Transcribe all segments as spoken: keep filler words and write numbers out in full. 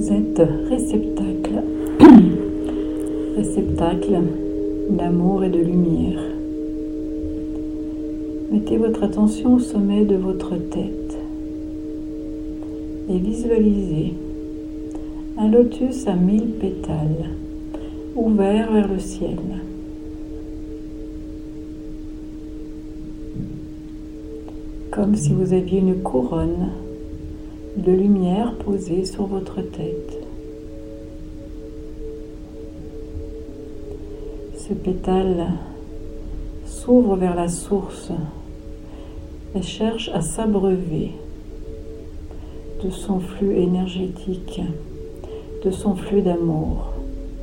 Vous êtes réceptacle, réceptacle d'amour et de lumière. Mettez votre attention au sommet de votre tête et visualisez un lotus à mille pétales ouvert vers le ciel. Comme si vous aviez une couronne de lumière posée sur votre tête. Ce pétale s'ouvre vers la source et cherche à s'abreuver de son flux énergétique, de son flux d'amour.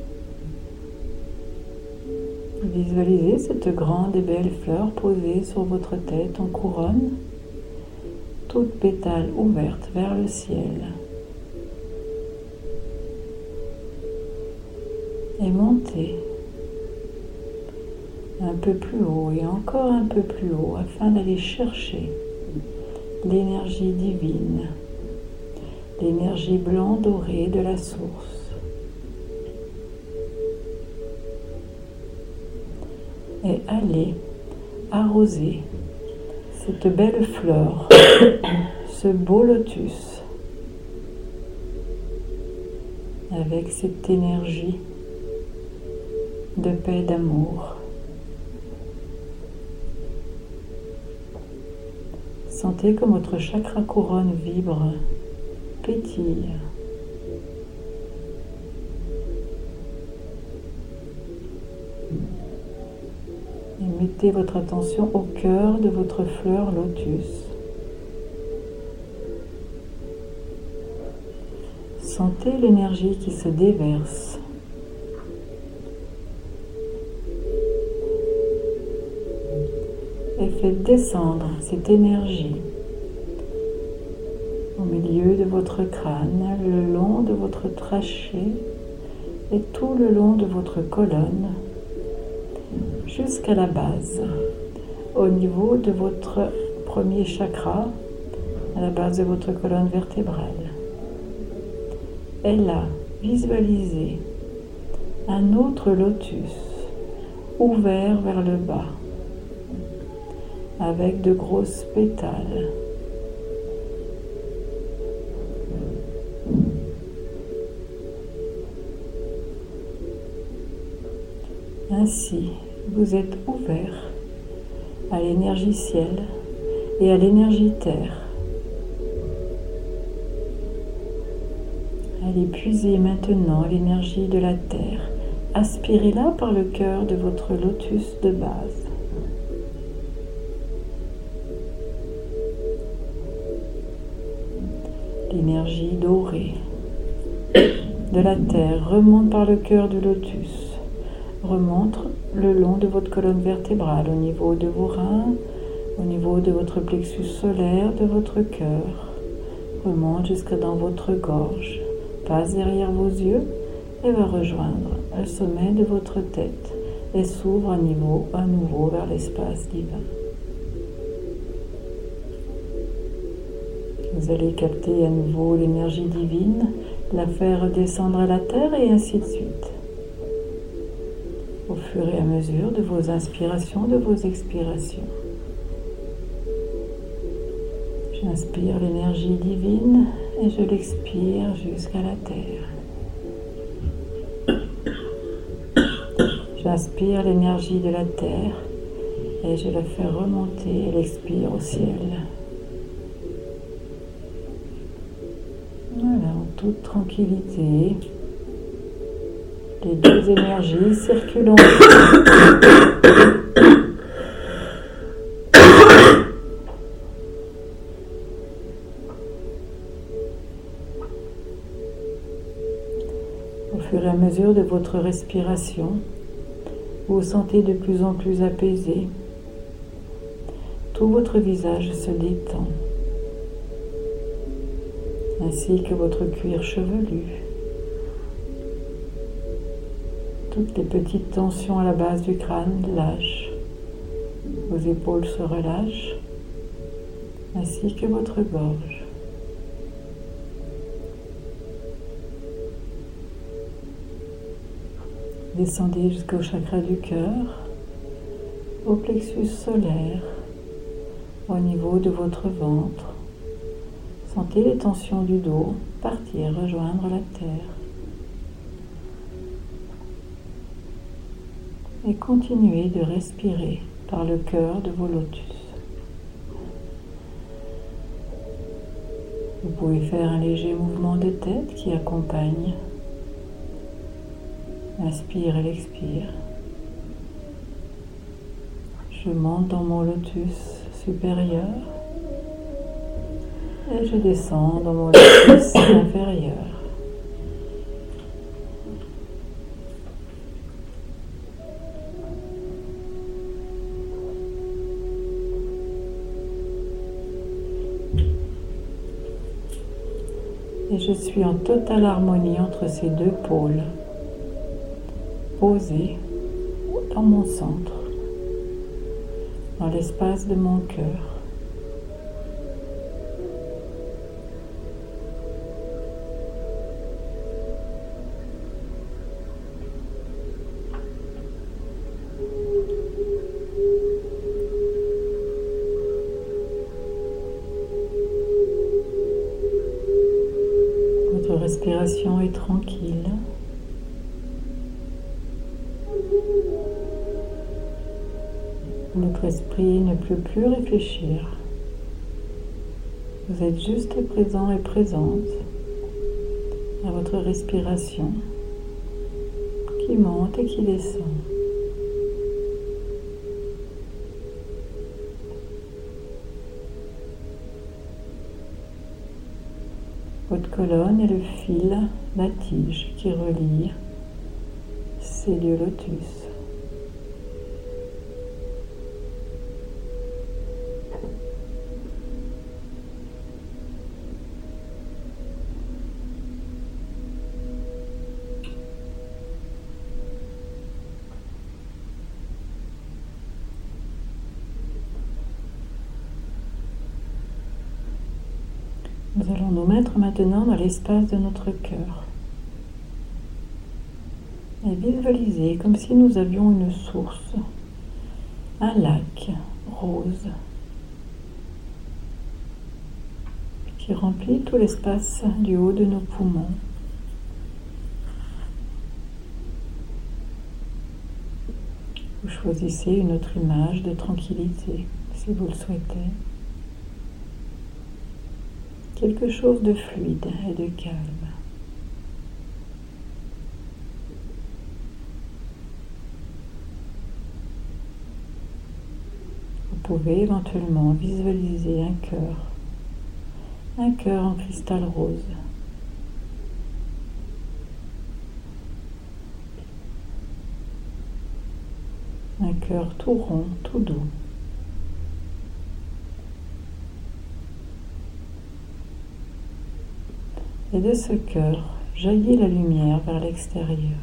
Visualisez cette grande et belle fleur posée sur votre tête en couronne, toute pétale ouverte vers le ciel. Et montez un peu plus haut et encore un peu plus haut afin d'aller chercher l'énergie divine, l'énergie blanc dorée de la source. Et allez arroser cette belle fleur, ce beau lotus, avec cette énergie de paix et d'amour. Sentez comme votre chakra couronne vibre, pétille. Et mettez votre attention au cœur de votre fleur lotus. Sentez l'énergie qui se déverse. Et faites descendre cette énergie au milieu de votre crâne, le long de votre trachée et tout le long de votre colonne, jusqu'à la base, au niveau de votre premier chakra, à la base de votre colonne vertébrale. Et là, visualisez un autre lotus ouvert vers le bas, avec de grosses pétales. Ainsi, vous êtes ouvert à l'énergie ciel et à l'énergie terre. Allez puiser maintenant l'énergie de la terre. Aspirez-la par le cœur de votre lotus de base. L'énergie dorée de la terre remonte par le cœur du lotus, remonte le long de votre colonne vertébrale, au niveau de vos reins, au niveau de votre plexus solaire, de votre cœur, remonte jusqu'à dans votre gorge, passe derrière vos yeux et va rejoindre le sommet de votre tête et s'ouvre à niveau à nouveau vers l'espace divin. Vous allez capter à nouveau l'énergie divine, la faire redescendre à la terre et ainsi de suite. Au fur et à mesure de vos inspirations, de vos expirations. J'inspire l'énergie divine et je l'expire jusqu'à la terre. J'inspire l'énergie de la terre et je la fais remonter et l'expire au ciel. Voilà, en toute tranquillité, les deux énergies circulent. Au fur et à mesure de votre respiration, vous vous sentez de plus en plus apaisé. Tout votre visage se détend, ainsi que votre cuir chevelu. Toutes les petites tensions à la base du crâne lâchent. Vos épaules se relâchent, ainsi que votre gorge. Descendez jusqu'au chakra du cœur, au plexus solaire, au niveau de votre ventre. Sentez les tensions du dos partir, rejoindre la terre. Et continuez de respirer par le cœur de vos lotus. Vous pouvez faire un léger mouvement de tête qui accompagne l'inspire et l'expire. Je monte dans mon lotus supérieur et je descends dans mon lotus inférieur. Et je suis en totale harmonie entre ces deux pôles, posés dans mon centre, dans l'espace de mon cœur. Votre respiration est tranquille. Votre esprit ne peut plus réfléchir. Vous êtes juste présent et présente à votre respiration qui monte et qui descend. Votre colonne est le fil, la tige qui relie ces lieux lotus. Nous allons nous mettre maintenant dans l'espace de notre cœur et visualiser comme si nous avions une source, un lac rose qui remplit tout l'espace du haut de nos poumons. Vous choisissez une autre image de tranquillité si vous le souhaitez. Quelque chose de fluide et de calme. Vous pouvez éventuellement visualiser un cœur, un cœur en cristal rose. Un cœur tout rond, tout doux. Et de ce cœur jaillit la lumière vers l'extérieur.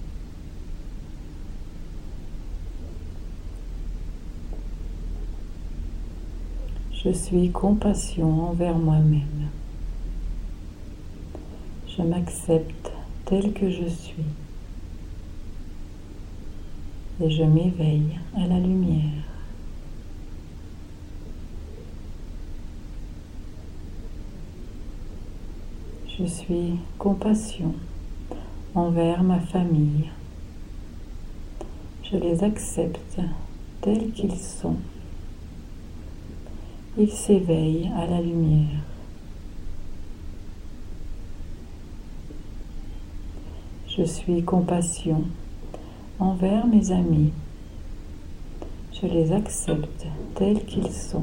Je suis compassion envers moi-même. Je m'accepte tel que je suis. Et je m'éveille à la lumière. Je suis compassion envers ma famille. Je les accepte tels qu'ils sont. Ils s'éveillent à la lumière. Je suis compassion envers mes amis. Je les accepte tels qu'ils sont.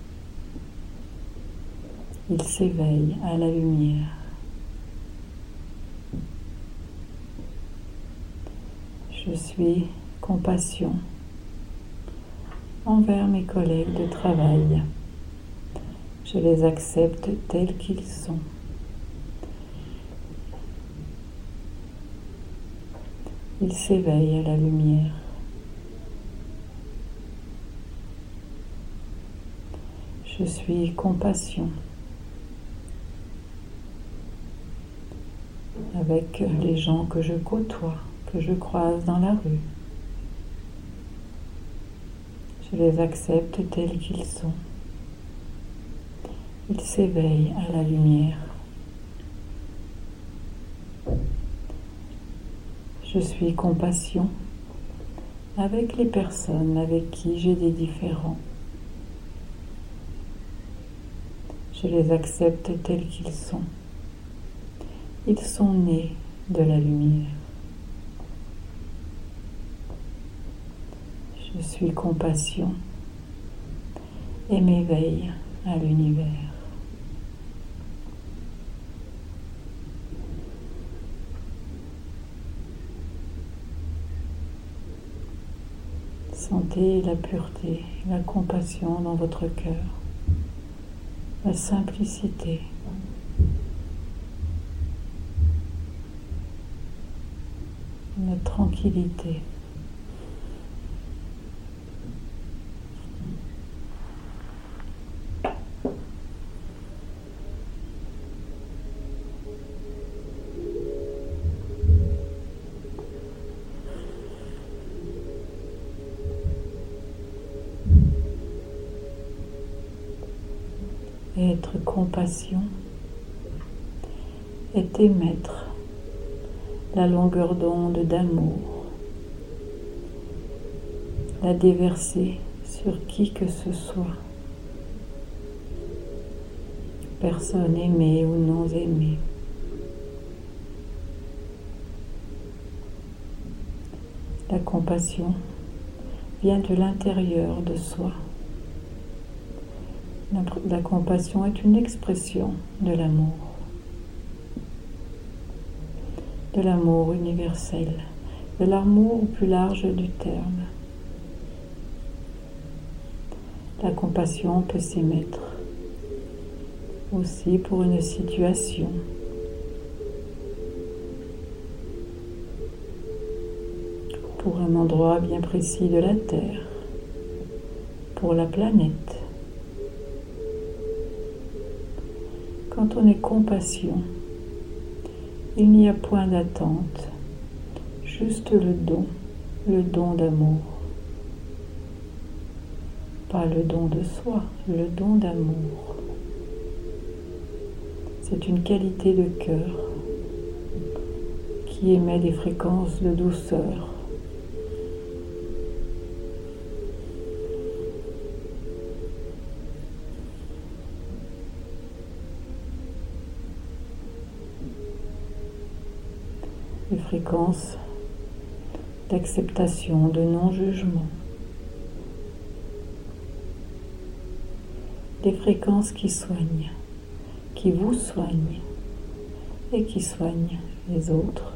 Ils s'éveillent à la lumière. Je suis compassion envers mes collègues de travail. Je les accepte tels qu'ils sont. Ils s'éveillent à la lumière. Je suis compassion avec les gens que je côtoie, que que je croise dans la rue. Je les accepte tels qu'ils sont. Ils s'éveillent à la lumière. Je suis compassion avec les personnes avec qui j'ai des différends. Je les accepte tels qu'ils sont. Ils sont nés de la lumière. Je suis compassion et m'éveille à l'univers. Sentez la pureté, la compassion dans votre cœur, la simplicité. La tranquillité. Être compassion est émettre la longueur d'onde d'amour, la déverser sur qui que ce soit, personne aimée ou non aimée. La compassion vient de l'intérieur de soi. La, la compassion est une expression de l'amour. De l'amour universel, de l'amour au plus large du terme. La compassion peut s'émettre aussi pour une situation, pour un endroit bien précis de la Terre, pour la planète. Quand on est compassion, il n'y a point d'attente, juste le don, le don d'amour. Pas le don de soi, le don d'amour. C'est une qualité de cœur qui émet des fréquences de douceur. Des fréquences d'acceptation, de non-jugement. Des fréquences qui soignent, qui vous soignent et qui soignent les autres.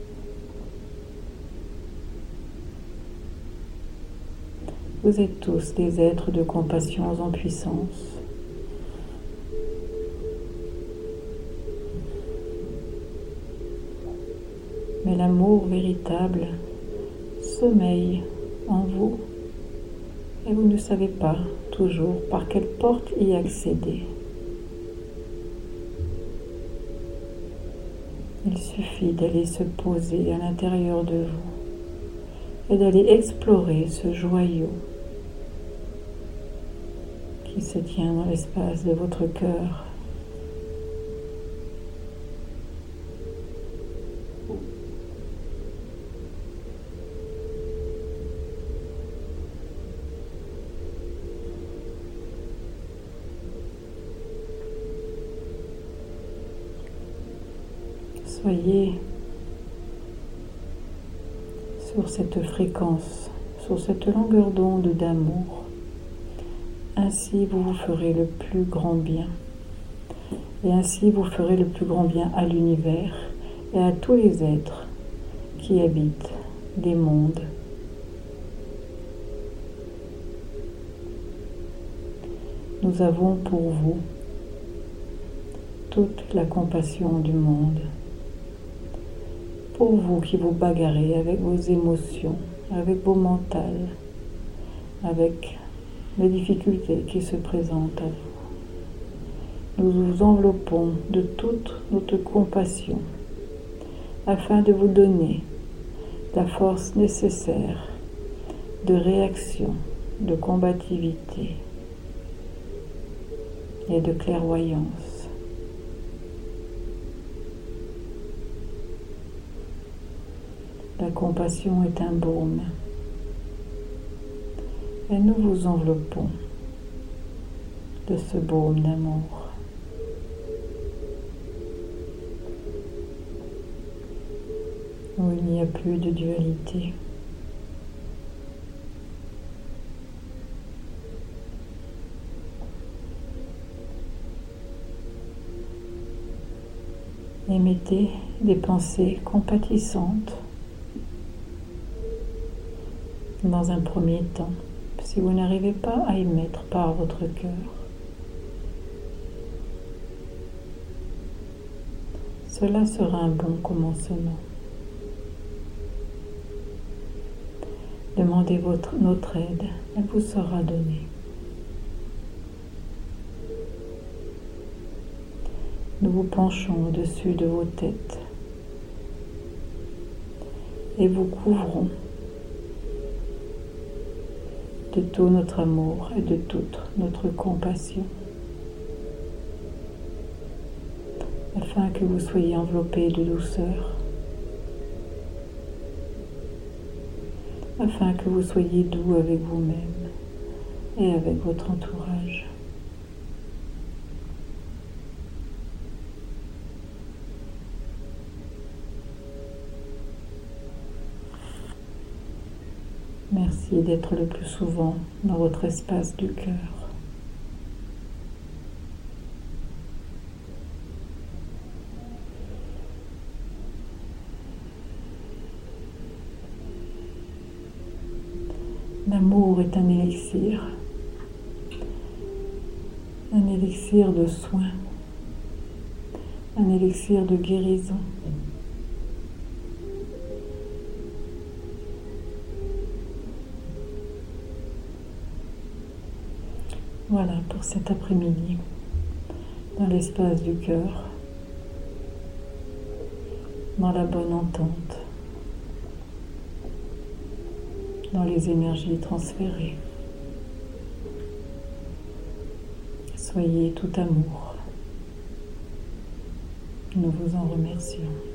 Vous êtes tous des êtres de compassion en puissance. Mais l'amour véritable sommeille en vous et vous ne savez pas toujours par quelle porte y accéder. Il suffit d'aller se poser à l'intérieur de vous et d'aller explorer ce joyau qui se tient dans l'espace de votre cœur. Soyez sur cette fréquence, sur cette longueur d'onde d'amour. Ainsi vous vous ferez le plus grand bien. Et ainsi vous ferez le plus grand bien à l'univers et à tous les êtres qui habitent des mondes. Nous avons pour vous toute la compassion du monde. Pour vous qui vous bagarrez avec vos émotions, avec vos mentales, avec les difficultés qui se présentent à vous. Nous vous enveloppons de toute notre compassion afin de vous donner la force nécessaire de réaction, de combativité et de clairvoyance. La compassion est un baume et nous vous enveloppons de ce baume d'amour. Où il n'y a plus de dualité. Émettez des pensées compatissantes dans un premier temps, si vous n'arrivez pas à émettre par votre cœur. Cela sera un bon commencement. Demandez votre, notre aide, elle vous sera donnée. Nous vous penchons au-dessus de vos têtes et vous couvrons de tout notre amour et de toute notre compassion, afin que vous soyez enveloppés de douceur, afin que vous soyez doux avec vous-même et avec votre entourage. Merci d'être le plus souvent dans votre espace du cœur. L'amour est un élixir, un élixir de soin, un élixir de guérison. Voilà pour cet après-midi, dans l'espace du cœur, dans la bonne entente, dans les énergies transférées. Soyez tout amour. Nous vous en remercions.